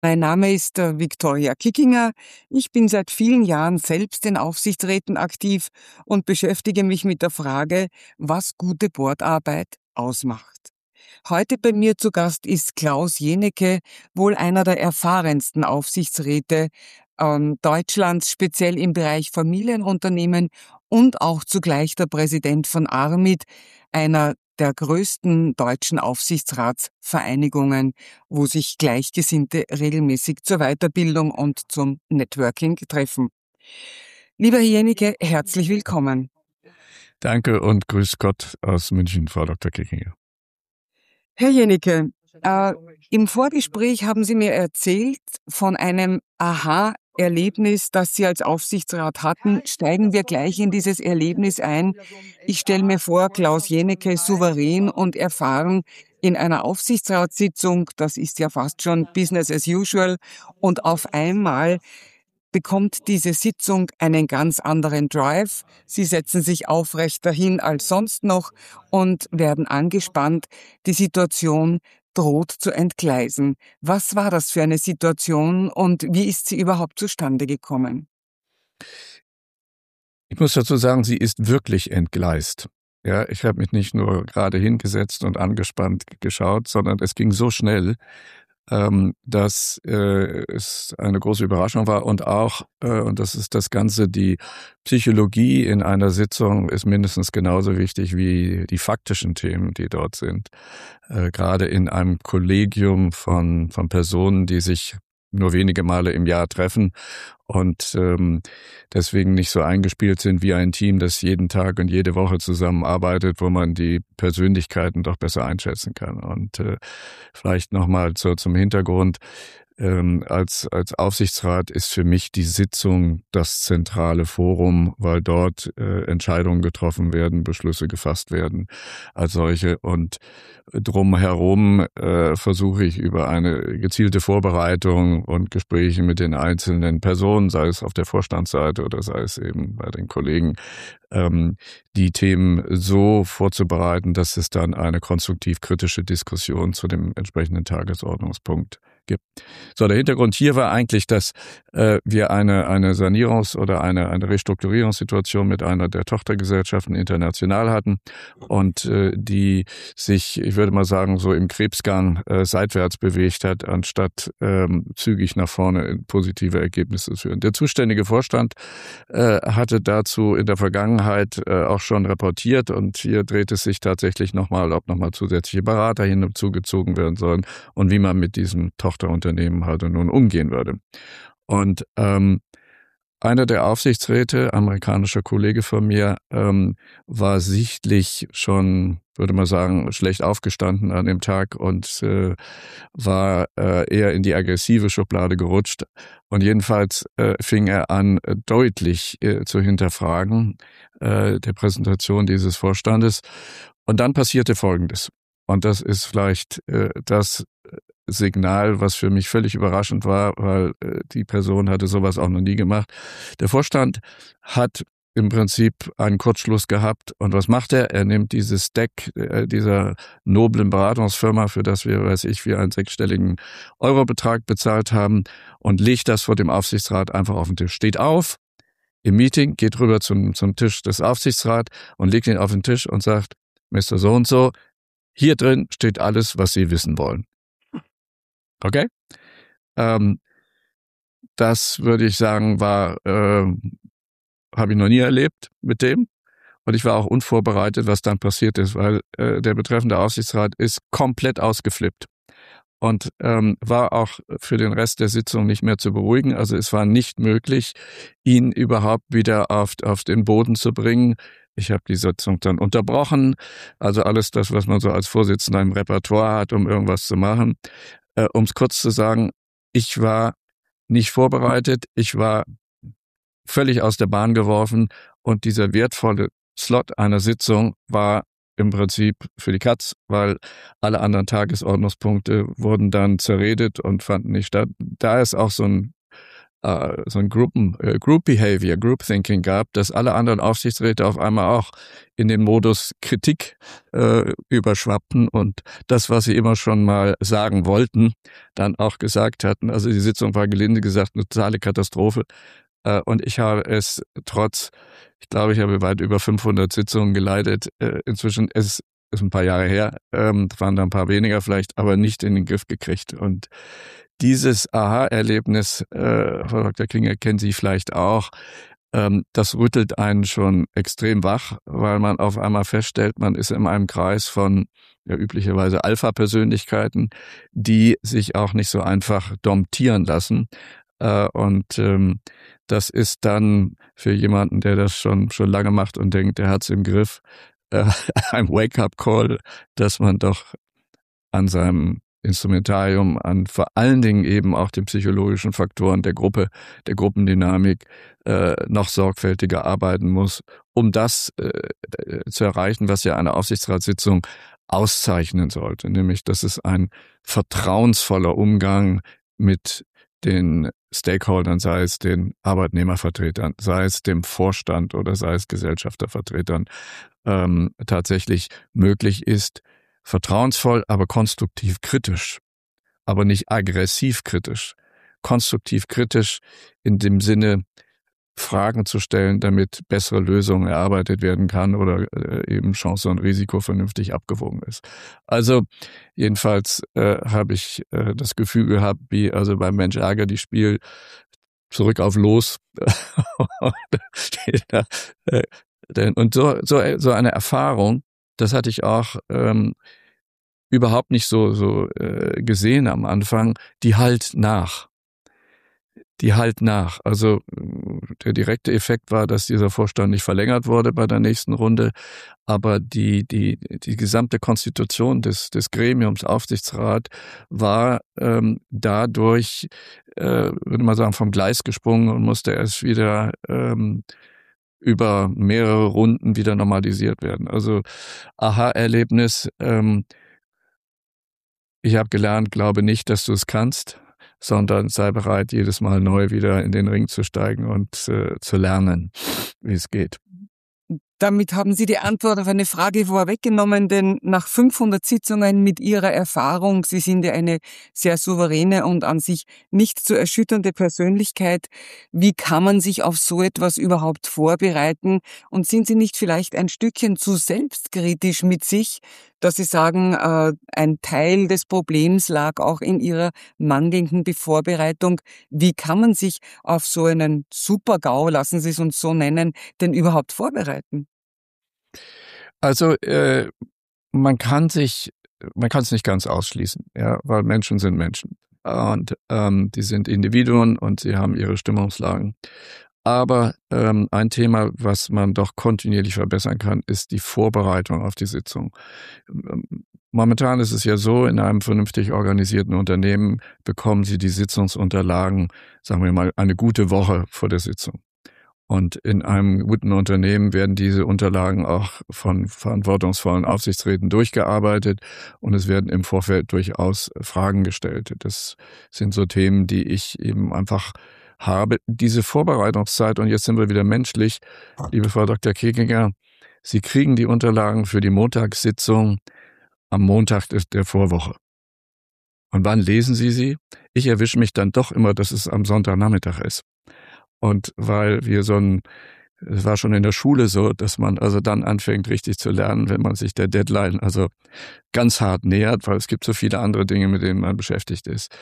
Mein Name ist Viktoria Kickinger. Ich bin seit vielen Jahren selbst in Aufsichtsräten aktiv und beschäftige mich mit der Frage, was gute Boardarbeit ausmacht. Heute bei mir zu Gast ist Klaus Jenecke, wohl einer der erfahrensten Aufsichtsräte Deutschlands, speziell im Bereich Familienunternehmen und auch zugleich der Präsident von ARMID, einer der größten deutschen Aufsichtsratsvereinigungen, wo sich Gleichgesinnte regelmäßig zur Weiterbildung und zum Networking treffen. Lieber Herr Jenecke, herzlich willkommen. Danke und grüß Gott aus München, Frau Dr. Kickinger. Herr Jenecke, im Vorgespräch haben Sie mir erzählt von einem Aha-Erlebnis, das Sie als Aufsichtsrat hatten. Steigen wir gleich in dieses Erlebnis ein. Ich stelle mir vor, Klaus Jenecke souverän und erfahren in einer Aufsichtsratssitzung, das ist ja fast schon Business as usual, und auf einmal bekommt diese Sitzung einen ganz anderen Drive. Sie setzen sich aufrechter hin als sonst noch und werden angespannt. Die Situation droht zu entgleisen. Was war das für eine Situation und wie ist sie überhaupt zustande gekommen? Ich muss dazu sagen, sie ist wirklich entgleist. Ja, ich habe mich nicht nur gerade hingesetzt und angespannt geschaut, sondern es ging so schnell, dass es eine große Überraschung war und auch, und das ist das Ganze, die Psychologie in einer Sitzung ist mindestens genauso wichtig wie die faktischen Themen, die dort sind. Gerade in einem Kollegium von Personen, die sich nur wenige Male im Jahr treffen und deswegen nicht so eingespielt sind wie ein Team, das jeden Tag und jede Woche zusammenarbeitet, wo man die Persönlichkeiten doch besser einschätzen kann. Und vielleicht nochmal zum Hintergrund. Als Aufsichtsrat ist für mich die Sitzung das zentrale Forum, weil dort Entscheidungen getroffen werden, Beschlüsse gefasst werden als solche. Und drumherum versuche ich über eine gezielte Vorbereitung und Gespräche mit den einzelnen Personen, sei es auf der Vorstandsseite oder sei es eben bei den Kollegen, die Themen so vorzubereiten, dass es dann eine konstruktiv-kritische Diskussion zu dem entsprechenden Tagesordnungspunkt gibt. So, der Hintergrund hier war eigentlich, dass wir eine Sanierungs- oder eine Restrukturierungssituation mit einer der Tochtergesellschaften international hatten und die sich, ich würde mal sagen, so im Krebsgang seitwärts bewegt hat, anstatt zügig nach vorne in positive Ergebnisse zu führen. Der zuständige Vorstand hatte dazu in der Vergangenheit auch schon reportiert und hier dreht es sich tatsächlich nochmal, ob nochmal zusätzliche Berater hinzugezogen werden sollen und wie man mit diesem Tochterunternehmen halt nun umgehen würde. Und einer der Aufsichtsräte, amerikanischer Kollege von mir, war sichtlich schon, würde man sagen, schlecht aufgestanden an dem Tag und war eher in die aggressive Schublade gerutscht. Und jedenfalls fing er an, deutlich zu hinterfragen der Präsentation dieses Vorstandes. Und dann passierte Folgendes. Und das ist vielleicht das Signal, was für mich völlig überraschend war, weil die Person hatte sowas auch noch nie gemacht. Der Vorstand hat im Prinzip einen Kurzschluss gehabt. Und was macht er? Er nimmt dieses Deck dieser noblen Beratungsfirma, für das wir, weiß ich, wie einen sechsstelligen Eurobetrag bezahlt haben, und legt das vor dem Aufsichtsrat einfach auf den Tisch. Steht auf im Meeting, geht rüber zum Tisch des Aufsichtsrats und legt ihn auf den Tisch und sagt, Mr. So und so, hier drin steht alles, was Sie wissen wollen. Okay? Das würde ich sagen, habe ich noch nie erlebt mit dem. Und ich war auch unvorbereitet, was dann passiert ist, weil der betreffende Aufsichtsrat ist komplett ausgeflippt und war auch für den Rest der Sitzung nicht mehr zu beruhigen. Also es war nicht möglich, ihn überhaupt wieder auf den Boden zu bringen. Ich habe die Sitzung dann unterbrochen. Also alles das, was man so als Vorsitzender im Repertoire hat, um irgendwas zu machen. Um es kurz zu sagen, ich war nicht vorbereitet, ich war völlig aus der Bahn geworfen und dieser wertvolle Slot einer Sitzung war im Prinzip für die Katz, weil alle anderen Tagesordnungspunkte wurden dann zerredet und fanden nicht statt. Da ist auch so ein so ein Group Behavior, Group Thinking gab, dass alle anderen Aufsichtsräte auf einmal auch in den Modus Kritik überschwappten und das, was sie immer schon mal sagen wollten, dann auch gesagt hatten. Also die Sitzung war gelinde gesagt eine totale Katastrophe. Und ich habe es ich glaube, ich habe weit über 500 Sitzungen geleitet. Inzwischen ist ein paar Jahre her, waren da ein paar weniger vielleicht, aber nicht in den Griff gekriegt. Und dieses Aha-Erlebnis, Frau Dr. Klinger, kennen Sie vielleicht auch, das rüttelt einen schon extrem wach, weil man auf einmal feststellt, man ist in einem Kreis von üblicherweise Alpha-Persönlichkeiten, die sich auch nicht so einfach domptieren lassen. Das ist dann für jemanden, der das schon lange macht und denkt, der hat's im Griff, ein Wake-up-Call, dass man doch an seinem Instrumentarium, an vor allen Dingen eben auch den psychologischen Faktoren der Gruppe, der Gruppendynamik noch sorgfältiger arbeiten muss, um das zu erreichen, was ja eine Aufsichtsratssitzung auszeichnen sollte, nämlich dass es ein vertrauensvoller Umgang mit den Stakeholdern, sei es den Arbeitnehmervertretern, sei es dem Vorstand oder sei es Gesellschaftervertretern, tatsächlich möglich ist, vertrauensvoll, aber konstruktiv kritisch, aber nicht aggressiv kritisch, konstruktiv kritisch in dem Sinne, Fragen zu stellen, damit bessere Lösungen erarbeitet werden kann oder eben Chance und Risiko vernünftig abgewogen ist. Also jedenfalls habe ich das Gefühl gehabt, wie also beim Mensch ärger die Spiel zurück auf los. Und so eine Erfahrung, das hatte ich auch überhaupt nicht so gesehen am Anfang, die halt nach. Also der direkte Effekt war, dass dieser Vorstand nicht verlängert wurde bei der nächsten Runde, aber die gesamte Konstitution des Gremiums Aufsichtsrat war dadurch, würde man sagen, vom Gleis gesprungen und musste erst wieder über mehrere Runden wieder normalisiert werden. Also Aha-Erlebnis, ich habe gelernt, glaube nicht, dass du es kannst, sondern sei bereit, jedes Mal neu wieder in den Ring zu steigen und zu lernen, wie es geht. Damit haben Sie die Antwort auf eine Frage vorweggenommen, denn nach 500 Sitzungen mit Ihrer Erfahrung, Sie sind ja eine sehr souveräne und an sich nicht zu erschütternde Persönlichkeit, wie kann man sich auf so etwas überhaupt vorbereiten? Und sind Sie nicht vielleicht ein Stückchen zu selbstkritisch mit sich, dass Sie sagen, ein Teil des Problems lag auch in Ihrer mangelnden Vorbereitung? Wie kann man sich auf so einen Super-GAU, lassen Sie es uns so nennen, denn überhaupt vorbereiten? Also man kann es nicht ganz ausschließen, ja, weil Menschen sind Menschen und die sind Individuen und sie haben ihre Stimmungslagen. Aber ein Thema, was man doch kontinuierlich verbessern kann, ist die Vorbereitung auf die Sitzung. Momentan ist es ja so, in einem vernünftig organisierten Unternehmen bekommen Sie die Sitzungsunterlagen, sagen wir mal, eine gute Woche vor der Sitzung. Und in einem guten Unternehmen werden diese Unterlagen auch von verantwortungsvollen Aufsichtsräten durchgearbeitet und es werden im Vorfeld durchaus Fragen gestellt. Das sind so Themen, die ich eben einfach habe. Diese Vorbereitungszeit, und jetzt sind wir wieder menschlich, liebe Frau Dr. Kekinger, Sie kriegen die Unterlagen für die Montagssitzung am Montag der Vorwoche. Und wann lesen Sie sie? Ich erwische mich dann doch immer, dass es am Sonntagnachmittag ist. Und weil wir es war schon in der Schule so, dass man also dann anfängt richtig zu lernen, wenn man sich der Deadline also ganz hart nähert, weil es gibt so viele andere Dinge, mit denen man beschäftigt ist.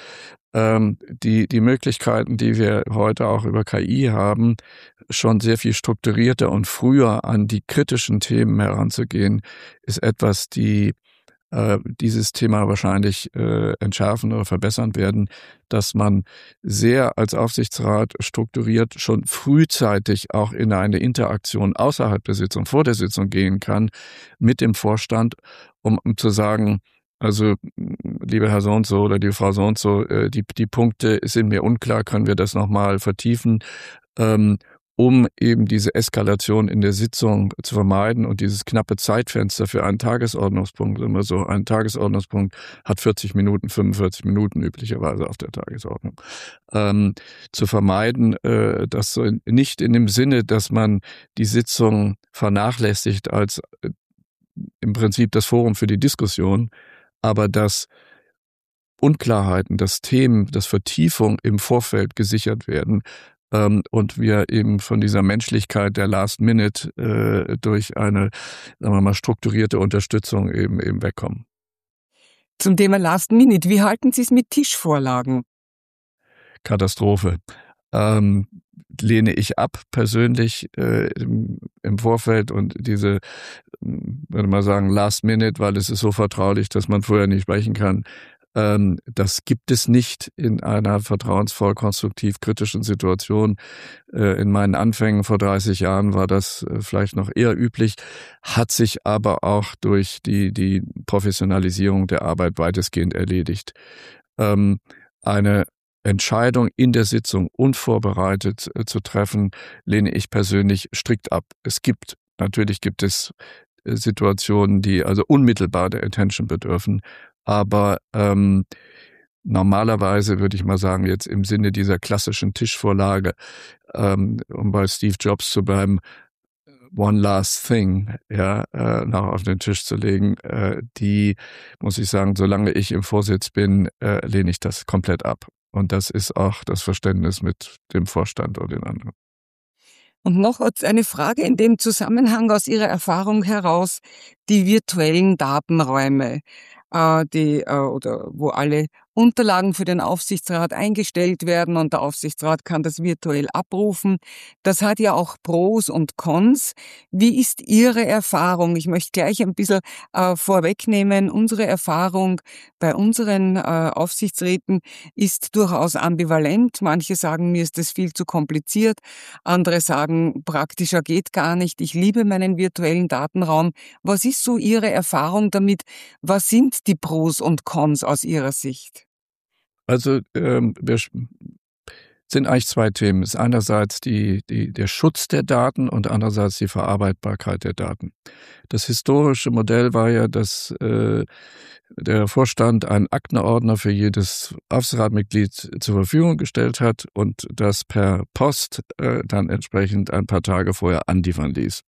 Die Möglichkeiten, die wir heute auch über KI haben, schon sehr viel strukturierter und früher an die kritischen Themen heranzugehen, ist etwas, die dieses Thema wahrscheinlich entschärfen oder verbessern werden, dass man sehr als Aufsichtsrat strukturiert schon frühzeitig auch in eine Interaktion außerhalb der Sitzung, vor der Sitzung gehen kann mit dem Vorstand, um zu sagen, also lieber Herr so und so oder die Frau so und so, die Punkte sind mir unklar, können wir das nochmal vertiefen? um eben diese Eskalation in der Sitzung zu vermeiden und dieses knappe Zeitfenster für einen Tagesordnungspunkt, immer so ein Tagesordnungspunkt hat 40 Minuten, 45 Minuten üblicherweise auf der Tagesordnung, zu vermeiden, dass so nicht in dem Sinne, dass man die Sitzung vernachlässigt als im Prinzip das Forum für die Diskussion, aber dass Unklarheiten, dass Themen, dass Vertiefung im Vorfeld gesichert werden und wir eben von dieser Menschlichkeit der Last Minute durch eine, sagen wir mal, strukturierte Unterstützung eben wegkommen. Zum Thema Last Minute, wie halten Sie es mit Tischvorlagen? Katastrophe. Lehne ich ab persönlich im Vorfeld und diese, würde man sagen, Last Minute, weil es ist so vertraulich, dass man vorher nicht sprechen kann. Das gibt es nicht in einer vertrauensvoll, konstruktiv, kritischen Situation. In meinen Anfängen vor 30 Jahren war das vielleicht noch eher üblich, hat sich aber auch durch die Professionalisierung der Arbeit weitestgehend erledigt. Eine Entscheidung in der Sitzung unvorbereitet zu treffen, lehne ich persönlich strikt ab. Natürlich gibt es Situationen, die also unmittelbar der Attention bedürfen, aber normalerweise würde ich mal sagen, jetzt im Sinne dieser klassischen Tischvorlage, um bei Steve Jobs zu bleiben, one last thing, noch auf den Tisch zu legen, die, muss ich sagen, solange ich im Vorsitz bin, lehne ich das komplett ab. Und das ist auch das Verständnis mit dem Vorstand oder den anderen. Und noch eine Frage in dem Zusammenhang aus Ihrer Erfahrung heraus, die virtuellen Datenräume, oder wo alle Unterlagen für den Aufsichtsrat eingestellt werden und der Aufsichtsrat kann das virtuell abrufen. Das hat ja auch Pros und Cons. Wie ist Ihre Erfahrung? Ich möchte gleich ein bisschen vorwegnehmen. Unsere Erfahrung bei unseren Aufsichtsräten ist durchaus ambivalent. Manche sagen, mir ist das viel zu kompliziert. Andere sagen, praktischer geht gar nicht. Ich liebe meinen virtuellen Datenraum. Was ist so Ihre Erfahrung damit? Was sind die Pros und Cons aus Ihrer Sicht? Also wir sind eigentlich zwei Themen. Es ist einerseits der Schutz der Daten und andererseits die Verarbeitbarkeit der Daten. Das historische Modell war ja, dass der Vorstand einen Aktenordner für jedes Aufsichtsratmitglied zur Verfügung gestellt hat und das per Post dann entsprechend ein paar Tage vorher anliefern ließ.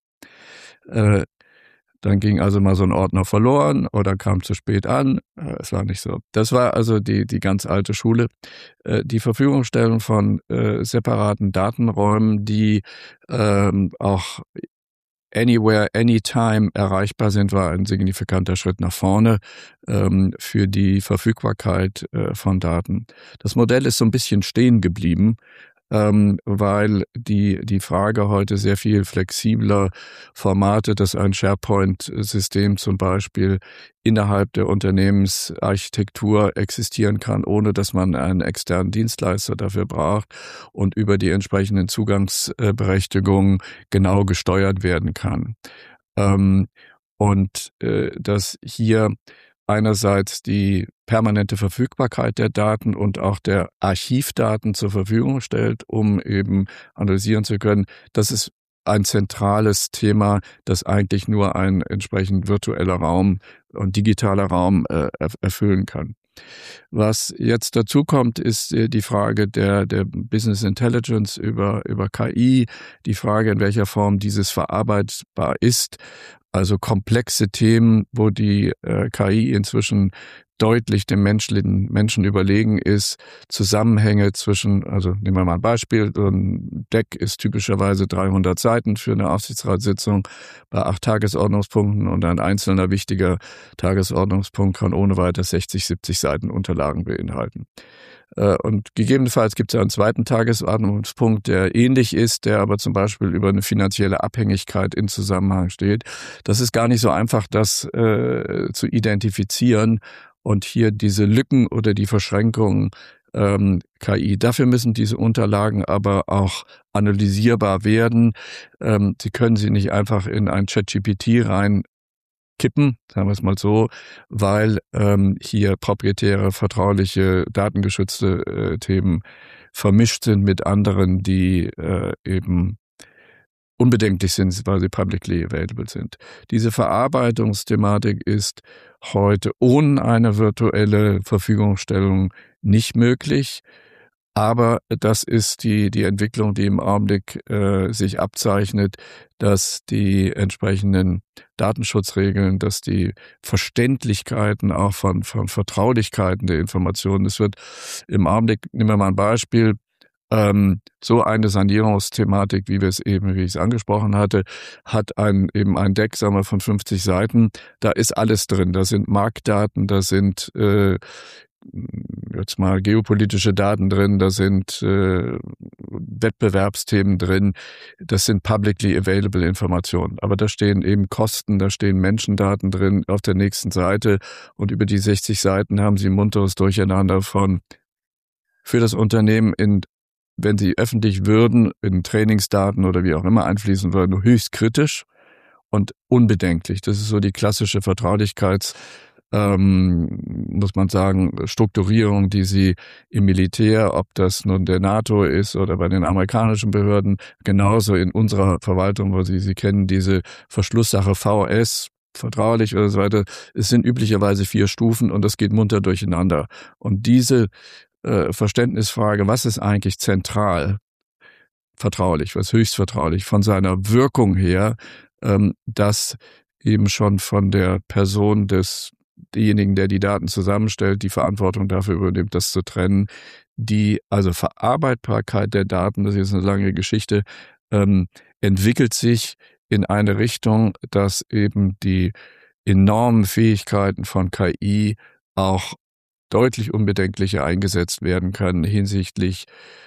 Dann ging also mal so ein Ordner verloren oder kam zu spät an. Es war nicht so. Das war also die ganz alte Schule. Die Verfügungstellung von separaten Datenräumen, die auch anywhere, anytime erreichbar sind, war ein signifikanter Schritt nach vorne für die Verfügbarkeit von Daten. Das Modell ist so ein bisschen stehen geblieben, weil die Frage heute sehr viel flexibler Formate, dass ein SharePoint-System zum Beispiel innerhalb der Unternehmensarchitektur existieren kann, ohne dass man einen externen Dienstleister dafür braucht und über die entsprechenden Zugangsberechtigungen genau gesteuert werden kann. Dass hier einerseits die permanente Verfügbarkeit der Daten und auch der Archivdaten zur Verfügung stellt, um eben analysieren zu können. Das ist ein zentrales Thema, das eigentlich nur ein entsprechend virtueller Raum und digitaler Raum erfüllen kann. Was jetzt dazu kommt, ist die Frage der Business Intelligence über KI, die Frage, in welcher Form dieses verarbeitbar ist. Also komplexe Themen, wo die KI inzwischen deutlich dem Menschen überlegen ist, Zusammenhänge zwischen, also nehmen wir mal ein Beispiel, so ein Deck ist typischerweise 300 Seiten für eine Aufsichtsratssitzung bei 8 Tagesordnungspunkten und ein einzelner wichtiger Tagesordnungspunkt kann ohne weiteres 60, 70 Seiten Unterlagen beinhalten. Und gegebenenfalls gibt es einen zweiten Tagesordnungspunkt, der ähnlich ist, der aber zum Beispiel über eine finanzielle Abhängigkeit in Zusammenhang steht. Das ist gar nicht so einfach, das zu identifizieren und hier diese Lücken oder die Verschränkungen KI. Dafür müssen diese Unterlagen aber auch analysierbar werden. Sie können sie nicht einfach in ein ChatGPT rein kippen, sagen wir es mal so, weil hier proprietäre, vertrauliche, datengeschützte Themen vermischt sind mit anderen, die eben unbedenklich sind, weil sie publicly available sind. Diese Verarbeitungsthematik ist heute ohne eine virtuelle Verfügungstellung nicht möglich. Aber das ist die Entwicklung, die im Augenblick sich abzeichnet, dass die entsprechenden Datenschutzregeln, dass die Verständlichkeiten auch von Vertraulichkeiten der Informationen, es wird im Augenblick, nehmen wir mal ein Beispiel, so eine Sanierungsthematik, wie ich es angesprochen hatte, hat eben ein Deck, sagen wir, von 50 Seiten. Da ist alles drin. Da sind Marktdaten, da sind jetzt mal geopolitische Daten drin, da sind Wettbewerbsthemen drin, das sind publicly available Informationen. Aber da stehen eben Kosten, da stehen Menschendaten drin auf der nächsten Seite und über die 60 Seiten haben sie ein munteres Durcheinander von für das Unternehmen wenn sie öffentlich würden, in Trainingsdaten oder wie auch immer einfließen würden, höchst kritisch und unbedenklich. Das ist so die klassische muss man sagen, Strukturierung, die sie im Militär, ob das nun der NATO ist oder bei den amerikanischen Behörden, genauso in unserer Verwaltung, wo Sie kennen, diese Verschlusssache VS, vertraulich oder so weiter, es sind üblicherweise 4 Stufen und das geht munter durcheinander. Und diese Verständnisfrage, was ist eigentlich zentral vertraulich, was höchst vertraulich, von seiner Wirkung her, dass eben schon von der Person desjenigen, der die Daten zusammenstellt, die Verantwortung dafür übernimmt, das zu trennen. Die Verarbeitbarkeit der Daten, das ist eine lange Geschichte, entwickelt sich in eine Richtung, dass eben die enormen Fähigkeiten von KI auch deutlich unbedenklicher eingesetzt werden können hinsichtlich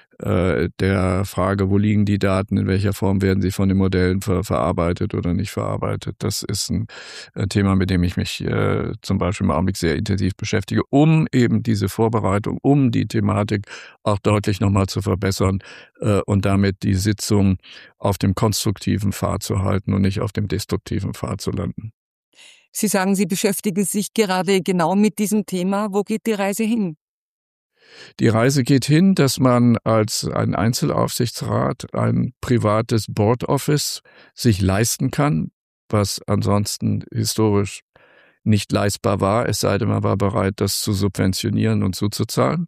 der Frage, wo liegen die Daten, in welcher Form werden sie von den Modellen verarbeitet oder nicht verarbeitet. Das ist ein Thema, mit dem ich mich zum Beispiel im Augenblick sehr intensiv beschäftige, um eben diese Vorbereitung, um die Thematik auch deutlich nochmal zu verbessern und damit die Sitzung auf dem konstruktiven Pfad zu halten und nicht auf dem destruktiven Pfad zu landen. Sie sagen, Sie beschäftigen sich gerade genau mit diesem Thema. Wo geht die Reise hin? Die Reise geht hin, dass man als ein Einzelaufsichtsrat ein privates Board Office sich leisten kann, was ansonsten historisch nicht leistbar war, es sei denn, man war bereit, das zu subventionieren und zuzuzahlen.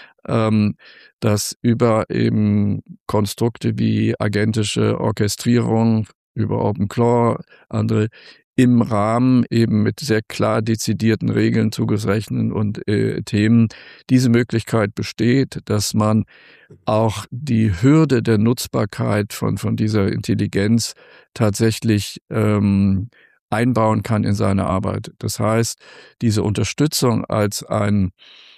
Das über eben Konstrukte wie agentische Orchestrierung, über OpenClaw, andere im Rahmen eben mit sehr klar dezidierten Regeln zugerechnet und Themen diese Möglichkeit besteht, dass man auch die Hürde der Nutzbarkeit von dieser Intelligenz tatsächlich einbauen kann in seine Arbeit. Das heißt, diese Unterstützung als ein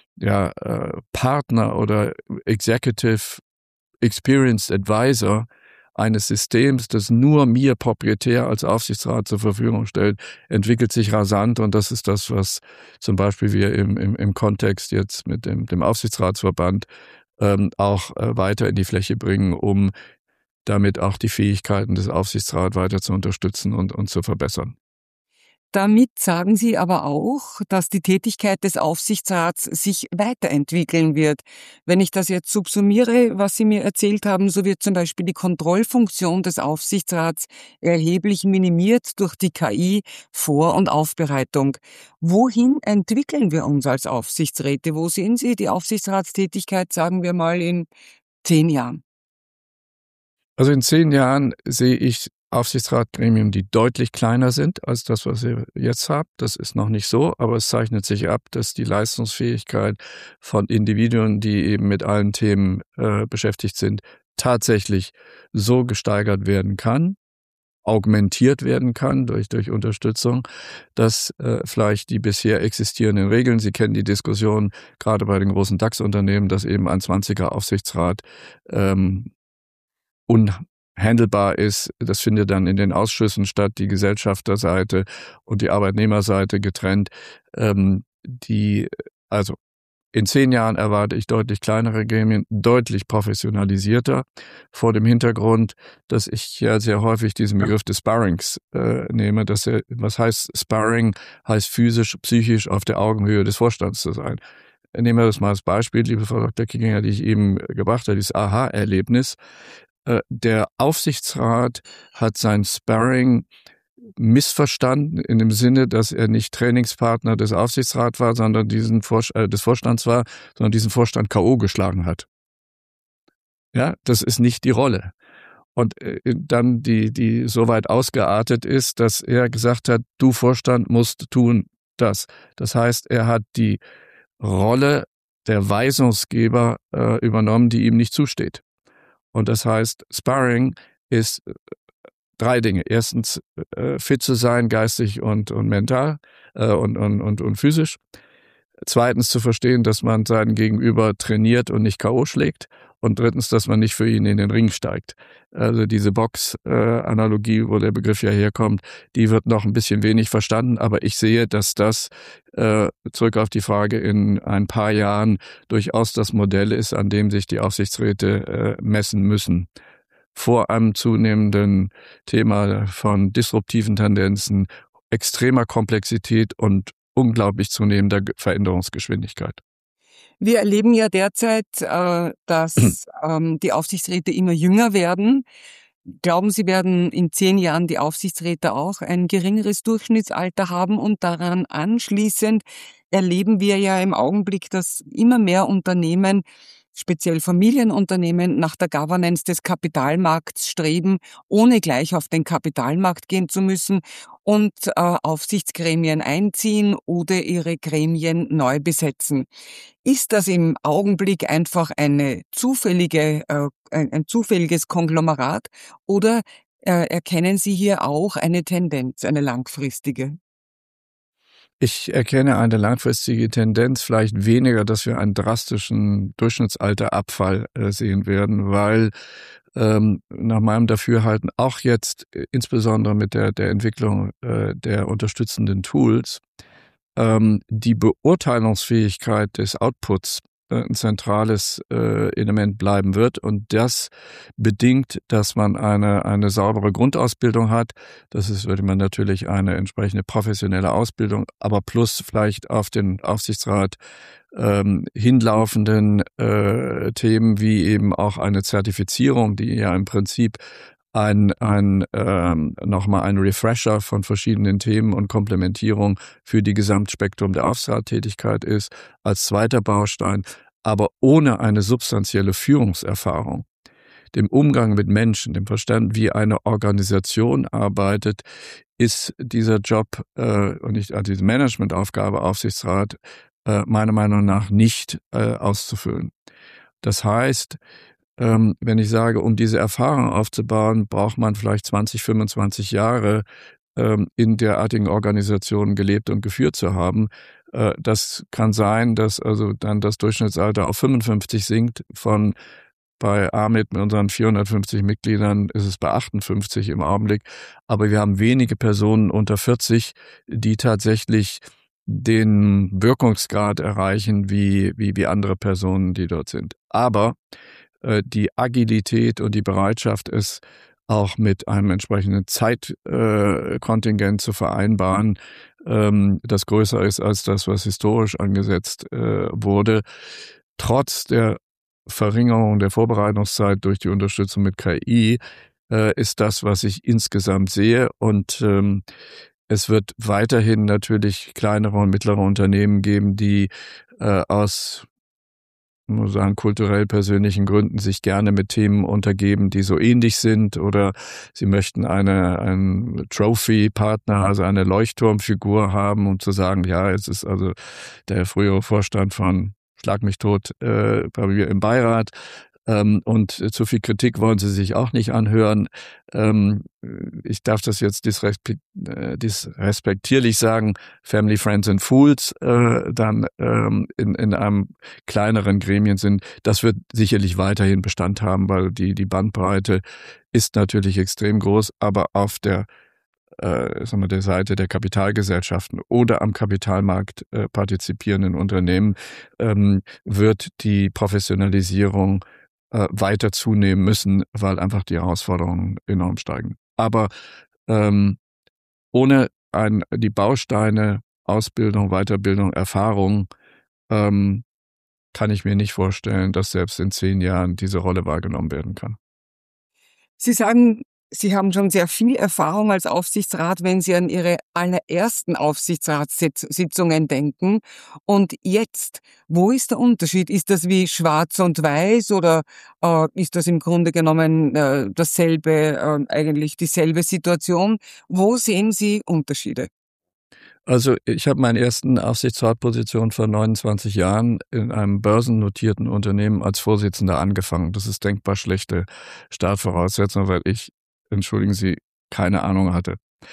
Partner oder Executive Experienced Advisor eines Systems, das nur mir proprietär als Aufsichtsrat zur Verfügung stellt, entwickelt sich rasant und das ist das, was zum Beispiel wir im Kontext jetzt mit dem Aufsichtsratsverband auch weiter in die Fläche bringen, um damit auch die Fähigkeiten des Aufsichtsrats weiter zu unterstützen und zu verbessern. Damit sagen Sie aber auch, dass die Tätigkeit des Aufsichtsrats sich weiterentwickeln wird. Wenn ich das jetzt subsumiere, was Sie mir erzählt haben, so wird zum Beispiel die Kontrollfunktion des Aufsichtsrats erheblich minimiert durch die KI Vor- und Aufbereitung. Wohin entwickeln wir uns als Aufsichtsräte? Wo sehen Sie die Aufsichtsratstätigkeit, sagen wir mal, in 10 Jahren? Also in 10 Jahren sehe ich Aufsichtsratgremien, die deutlich kleiner sind als das, was ihr jetzt habt. Das ist noch nicht so, aber es zeichnet sich ab, dass die Leistungsfähigkeit von Individuen, die eben mit allen Themen beschäftigt sind, tatsächlich so gesteigert werden kann, augmentiert werden kann durch Unterstützung, dass vielleicht die bisher existierenden Regeln, Sie kennen die Diskussion gerade bei den großen DAX-Unternehmen, dass eben ein 20er Aufsichtsrat unhandelbar ist. Das findet dann in den Ausschüssen statt, die Gesellschafterseite und die Arbeitnehmerseite getrennt. Also in 10 Jahren erwarte ich deutlich kleinere Gremien, deutlich professionalisierter, vor dem Hintergrund, dass ich ja sehr häufig diesen Begriff des Sparrings nehme. Was heißt Sparring? Heißt physisch, psychisch auf der Augenhöhe des Vorstands zu sein. Nehmen wir das mal als Beispiel, liebe Frau Dr. Kickinger, die ich eben gebracht habe, dieses Aha-Erlebnis. Der Aufsichtsrat hat sein Sparring missverstanden in dem Sinne, dass er nicht Trainingspartner des Aufsichtsrats war, sondern des Vorstands war, sondern diesen Vorstand K.O. geschlagen hat. Ja, das ist nicht die Rolle. Und dann die so weit ausgeartet ist, dass er gesagt hat, du Vorstand musst tun das. Das heißt, er hat die Rolle der Weisungsgeber übernommen, die ihm nicht zusteht. Und das heißt, Sparring ist 3 Dinge. Erstens, fit zu sein, geistig und mental und physisch. Zweitens, zu verstehen, dass man seinen Gegenüber trainiert und nicht K.O. schlägt. Und drittens, dass man nicht für ihn in den Ring steigt. Also diese Box-Analogie, wo der Begriff ja herkommt, die wird noch ein bisschen wenig verstanden. Aber ich sehe, dass das, zurück auf die Frage, in ein paar Jahren durchaus das Modell ist, an dem sich die Aufsichtsräte messen müssen. Vor einem zunehmenden Thema von disruptiven Tendenzen, extremer Komplexität und unglaublich zunehmender Veränderungsgeschwindigkeit. Wir erleben ja derzeit, dass die Aufsichtsräte immer jünger werden. Glauben Sie, werden in 10 Jahren die Aufsichtsräte auch ein geringeres Durchschnittsalter haben? Und daran anschließend erleben wir ja im Augenblick, dass immer mehr Unternehmen, speziell Familienunternehmen, nach der Governance des Kapitalmarkts streben, ohne gleich auf den Kapitalmarkt gehen zu müssen und Aufsichtsgremien einziehen oder ihre Gremien neu besetzen. Ist das im Augenblick einfach ein zufälliges Konglomerat oder erkennen Sie hier auch eine Tendenz, eine langfristige? Ich erkenne eine langfristige Tendenz, vielleicht weniger, dass wir einen drastischen Durchschnittsalterabfall sehen werden, weil nach meinem Dafürhalten auch jetzt insbesondere mit der Entwicklung der unterstützenden Tools die Beurteilungsfähigkeit des Outputs ein zentrales Element bleiben wird. Und das bedingt, dass man eine saubere Grundausbildung hat. Das ist, würde man natürlich eine entsprechende professionelle Ausbildung, aber plus vielleicht auf den Aufsichtsrat hinlaufenden Themen wie eben auch eine Zertifizierung, die ja im Prinzip nochmal ein Refresher von verschiedenen Themen und Komplementierung für die Gesamtspektrum der Aufsichtsratstätigkeit ist, als zweiter Baustein, aber ohne eine substanzielle Führungserfahrung, dem Umgang mit Menschen, dem Verstand, wie eine Organisation arbeitet, ist dieser Job und nicht diese Managementaufgabe Aufsichtsrat meiner Meinung nach nicht auszufüllen. Das heißt, wenn ich sage, um diese Erfahrung aufzubauen, braucht man vielleicht 20, 25 Jahre in derartigen Organisationen gelebt und geführt zu haben. Das kann sein, dass also dann das Durchschnittsalter auf 55 sinkt. Bei AMIT mit unseren 450 Mitgliedern ist es bei 58 im Augenblick. Aber wir haben wenige Personen unter 40, die tatsächlich den Wirkungsgrad erreichen wie andere Personen, die dort sind. Aber die Agilität und die Bereitschaft, es auch mit einem entsprechenden Zeitkontingent zu vereinbaren, das größer ist als das, was historisch angesetzt wurde. Trotz der Verringerung der Vorbereitungszeit durch die Unterstützung mit KI ist das, was ich insgesamt sehe. Und es wird weiterhin natürlich kleinere und mittlere Unternehmen geben, die aus muss sagen, kulturell persönlichen Gründen sich gerne mit Themen untergeben, die so ähnlich sind, oder sie möchten einen Trophy-Partner, also eine Leuchtturmfigur haben, um zu sagen, ja, es ist also der frühere Vorstand von Schlag mich tot bei mir im Beirat. Und zu viel Kritik wollen sie sich auch nicht anhören. Ich darf das jetzt disrespektierlich sagen, Family, Friends and Fools dann in einem kleineren Gremien sind. Das wird sicherlich weiterhin Bestand haben, weil die Bandbreite ist natürlich extrem groß, aber auf der Seite der Kapitalgesellschaften oder am Kapitalmarkt partizipierenden Unternehmen wird die Professionalisierung weiter zunehmen müssen, weil einfach die Herausforderungen enorm steigen. Aber ohne die Bausteine Ausbildung, Weiterbildung, Erfahrung kann ich mir nicht vorstellen, dass selbst in 10 Jahren diese Rolle wahrgenommen werden kann. Sie sagen, Sie haben schon sehr viel Erfahrung als Aufsichtsrat, wenn Sie an Ihre allerersten Aufsichtsratssitzungen denken. Und jetzt, wo ist der Unterschied? Ist das wie schwarz und weiß oder ist das im Grunde genommen dasselbe, eigentlich dieselbe Situation? Wo sehen Sie Unterschiede? Also ich habe meine ersten Aufsichtsratposition vor 29 Jahren in einem börsennotierten Unternehmen als Vorsitzender angefangen. Das ist denkbar schlechte Startvoraussetzung, weil ich, entschuldigen Sie, keine Ahnung hatte.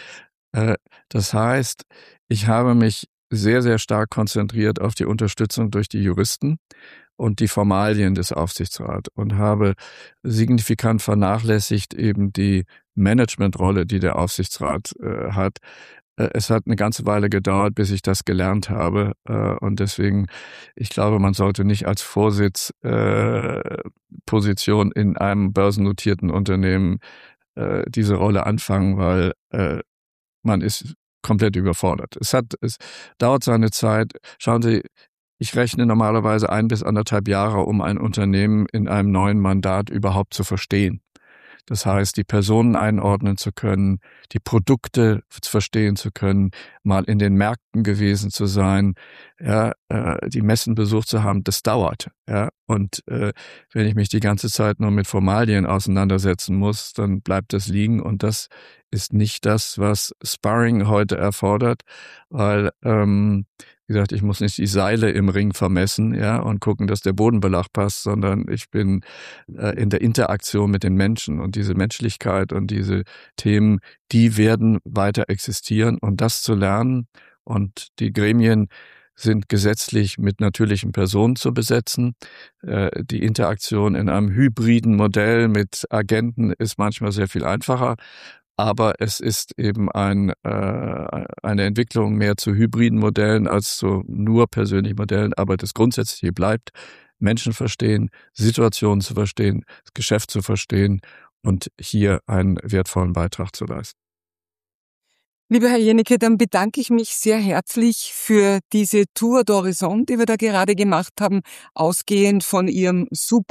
Das heißt, ich habe mich sehr, sehr stark konzentriert auf die Unterstützung durch die Juristen und die Formalien des Aufsichtsrats und habe signifikant vernachlässigt eben die Managementrolle, die der Aufsichtsrat hat. Es hat eine ganze Weile gedauert, bis ich das gelernt habe. Und deswegen, ich glaube, man sollte nicht als Vorsitzposition in einem börsennotierten Unternehmen diese Rolle anfangen, weil man ist komplett überfordert. Es dauert seine Zeit. Schauen Sie, ich rechne normalerweise 1 bis 1,5 Jahre, um ein Unternehmen in einem neuen Mandat überhaupt zu verstehen. Das heißt, die Personen einordnen zu können, die Produkte verstehen zu können, mal in den Märkten gewesen zu sein, ja, die Messen besucht zu haben, das dauert. Ja. Und wenn ich mich die ganze Zeit nur mit Formalien auseinandersetzen muss, dann bleibt das liegen. Und das ist nicht das, was Sparring heute erfordert, weil wie gesagt, ich muss nicht die Seile im Ring vermessen, ja, und gucken, dass der Bodenbelag passt, sondern ich bin in der Interaktion mit den Menschen und diese Menschlichkeit und diese Themen, die werden weiter existieren und das zu lernen und die Gremien sind gesetzlich mit natürlichen Personen zu besetzen. Die Interaktion in einem hybriden Modell mit Agenten ist manchmal sehr viel einfacher. Aber es ist eben eine Entwicklung mehr zu hybriden Modellen als zu nur persönlichen Modellen. Aber das Grundsätzliche bleibt, Menschen verstehen, Situationen zu verstehen, das Geschäft zu verstehen und hier einen wertvollen Beitrag zu leisten. Lieber Herr Jenicke, dann bedanke ich mich sehr herzlich für diese Tour d'Horizon, die wir da gerade gemacht haben, ausgehend von Ihrem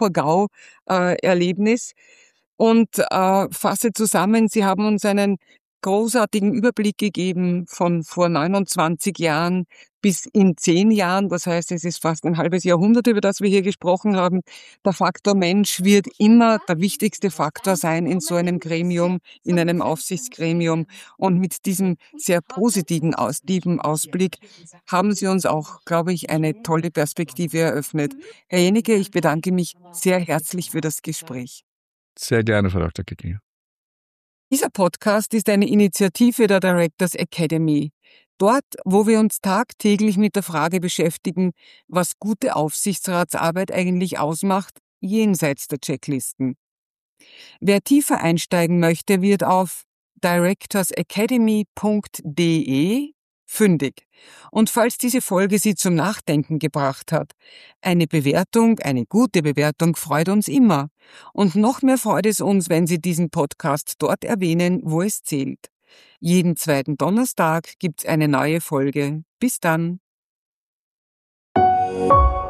Super-GAU-Erlebnis. Und fasse zusammen, Sie haben uns einen großartigen Überblick gegeben von vor 29 Jahren bis in 10 Jahren. Das heißt, es ist fast ein halbes Jahrhundert, über das wir hier gesprochen haben. Der Faktor Mensch wird immer der wichtigste Faktor sein in so einem Gremium, in einem Aufsichtsgremium. Und mit diesem sehr positiven Ausblick haben Sie uns auch, glaube ich, eine tolle Perspektive eröffnet. Herr Jenicke, ich bedanke mich sehr herzlich für das Gespräch. Sehr gerne, Frau Dr. Kickinger. Dieser Podcast ist eine Initiative der Directors Academy. Dort, wo wir uns tagtäglich mit der Frage beschäftigen, was gute Aufsichtsratsarbeit eigentlich ausmacht, jenseits der Checklisten. Wer tiefer einsteigen möchte, wird auf directorsacademy.de fündig. Und falls diese Folge Sie zum Nachdenken gebracht hat, eine gute Bewertung freut uns immer. Und noch mehr freut es uns, wenn Sie diesen Podcast dort erwähnen, wo es zählt. Jeden 2. Donnerstag gibt's eine neue Folge. Bis dann.